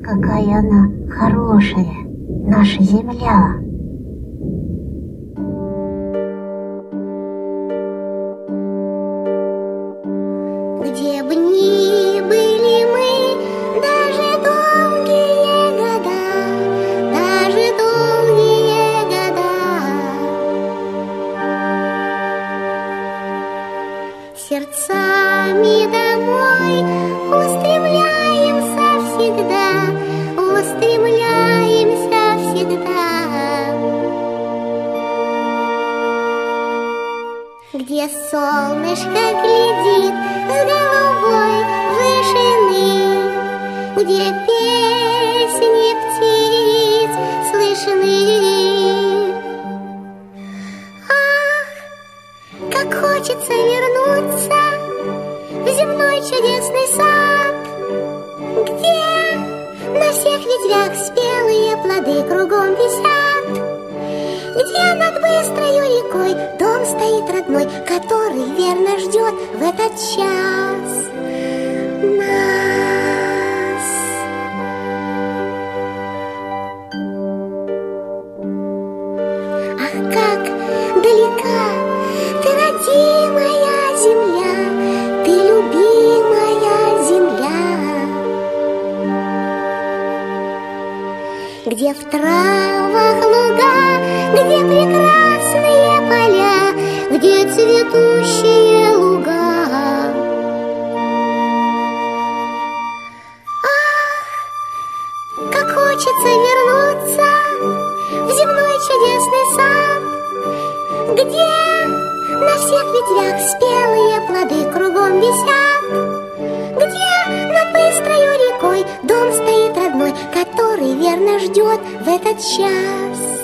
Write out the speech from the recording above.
Какая она хорошая, наша земля. Где бы ни были мы, даже долгие года, сердцами домой устремляемся всегда, где солнышко глядит с голубой вышины, где песни птиц слышны. Ах, как хочется вернуться в земной чудесный сад, где на всех ветвях спелые плоды кругом висят, где над быстрою рекой дом стоит родной, который верно ждет в этот час нас. Ах, как далека ты, родимая земля, ты любимая земля, где в травах луга, где прекрасные поля, где цветущие луга. Ах, как хочется вернуться в земной чудесный сад, где на всех ветвях спелые плоды кругом висят, где над быстрою рекой дом стоит родной, который верно ждет в этот час